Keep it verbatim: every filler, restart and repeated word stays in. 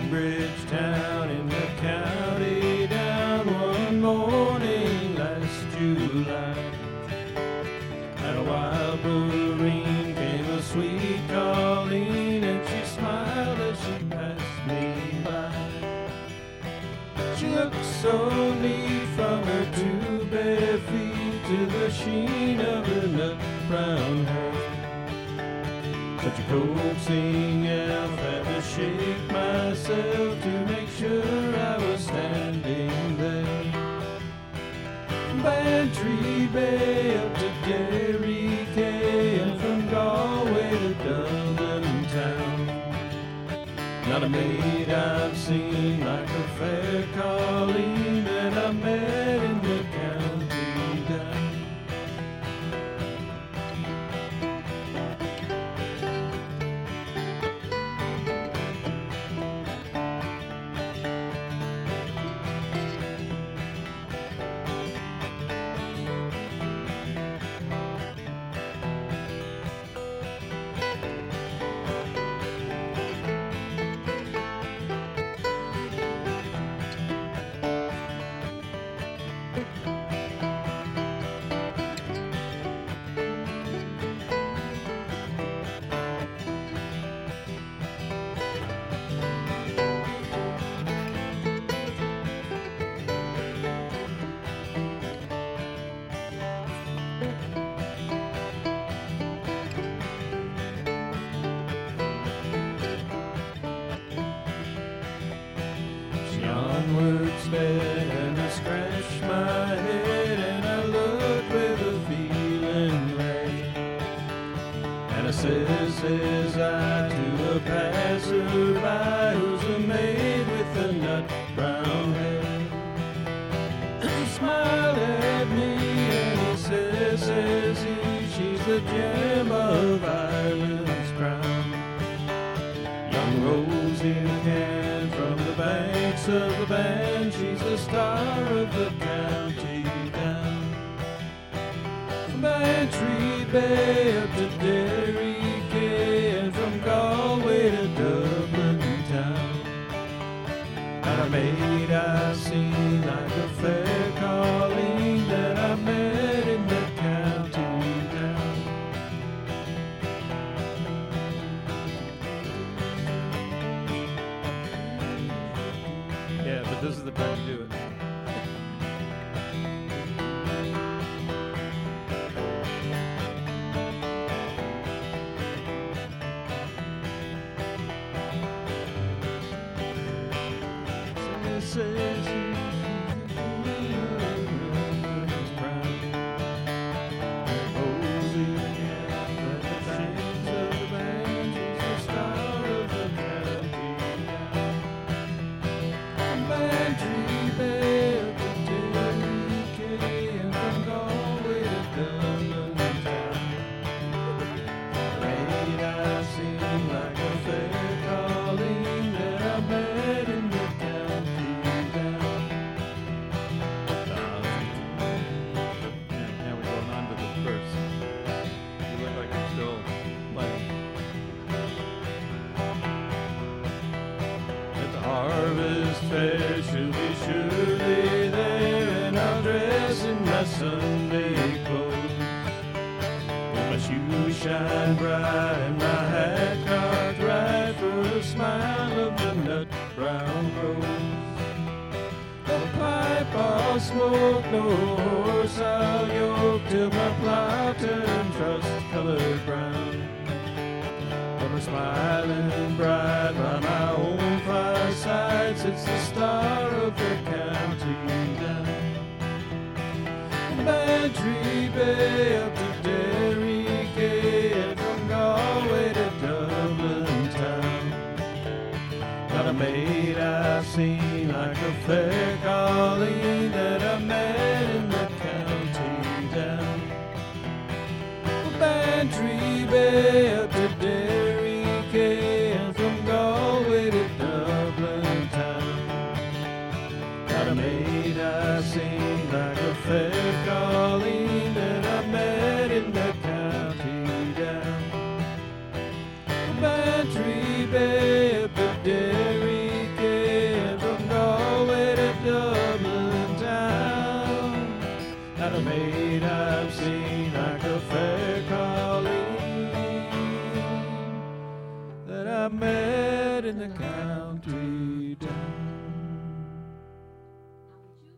Bridgetown in the county down one morning last July. At a wild Wolverine came a sweet Colleen, and she smiled as she passed me by. She looked so neat from her two bare feet to the sheen of her nut brown hair. Such a coaxing elf, had to shake myself to make sure I was standing there. Bantry Bay up to Derry Cay, and from Galway to Dublin town. Not a maid I've seen like a fair Colleen that I met in the county down. Onward sped, and I scratched my head, and I looked with a feeling red. And I says, says I to a passerby who's a maid with a nut brown hair. He smiled at me and he says, says he, she's the gem of Ireland's crown. Young Rosie McCann from the banks of the Bann, she's the star of the county down. From Bantry Bay up to Derry Cay, and from Galway to Dublin town. Not a maid I've seen like a fair Colleen that I met in the county town. Yeah, but this is the time to do it. Says she's the queen of Ireland's crown. Rosie McCann, the shades of the Bann, she's the star of the county down. Bantry Bay up to Derry Cay, and from Galway to Dublin town. Maid I've seen like a fair Colleen that I met in the Harvest Fair, she'll be surely there, and I'll dress in my Sunday clothes, with my shoes shine bright and my hat cocked right for the smile of the nut brown rose. No pipe I'll smoke, no horse I'll yoke, till my plow turns rust-colored brown. From her smiling bright by my own fireside sits the star of the county down. Bantry Bay up to Derry Cay, and from Galway to Dublin town. Not a maid I've seen like a fair Colleen that I met in the county down. Bantry Bay up to Derry Cay, and from Galway to Dublin town. Not a maid I've seen like a fair Colleen that I met in the county down. Bantry Bay up to Derry Cay, in the country